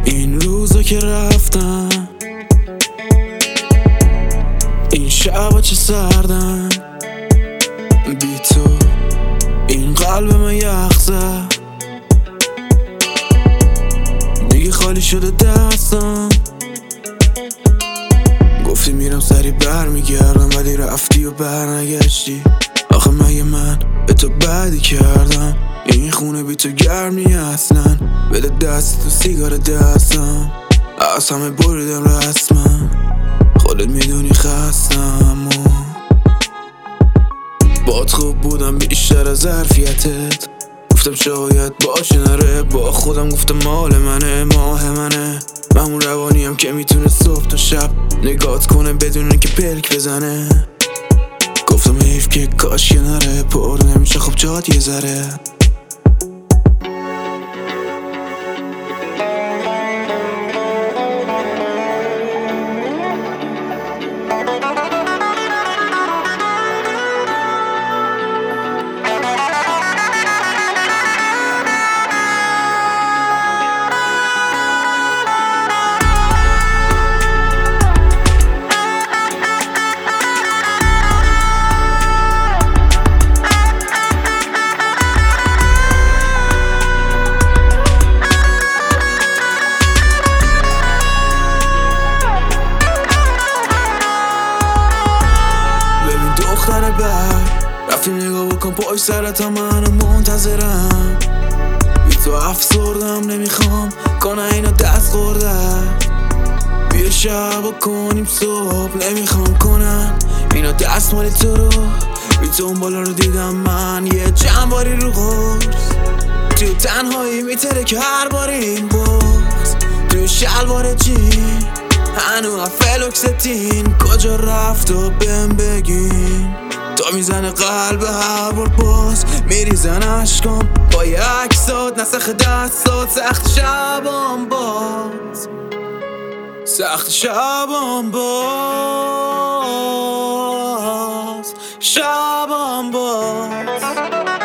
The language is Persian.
این روزا که رفتن، این شبا چه سردن بی تو، این قلب من یخ زد دیگه خالی شده دستم. گفتی میرم سری برمیگردم ولی رفتی و برنگشتی. آخه مگه من به تو بدی کردم؟ این خونه بی تو گرم نی اصلا. بده دست تو سیگار دستم، از همه بریدم رسما. خودت میدونی خستم و باد خوب بودم بیشتر از ظرفیتت. گفتم شاید باشه نره، با خودم گفتم مال منه، ماه منه. من روانیم که میتونه صبح تا شب نگات کنه بدون که پلک بزنه. گفتم حیف که کاش که نره، پر نمیشه خب جات یه ذره. دختر بعد رفتیم نگاه بکن پای سرت، منو منتظرم. بی تو افسردم نمیخوام کنه اینا دست خورده. بیا شب کنیم صبح نمیخوام کنن اینا دست مالی تو رو. بی تو اون بالا رو دیدم من یه جنباری رو قرص. تو تنهایی میتره که هر بار این باز تو شلوار جین هنو فلوکستین کجا رفت و بهم بگین. تا میزنه قلب هر بار باز میریزن عشقام با یه عکسات نسخ دستات. سخت شبام باز، سخت شبام باز، شبام باز.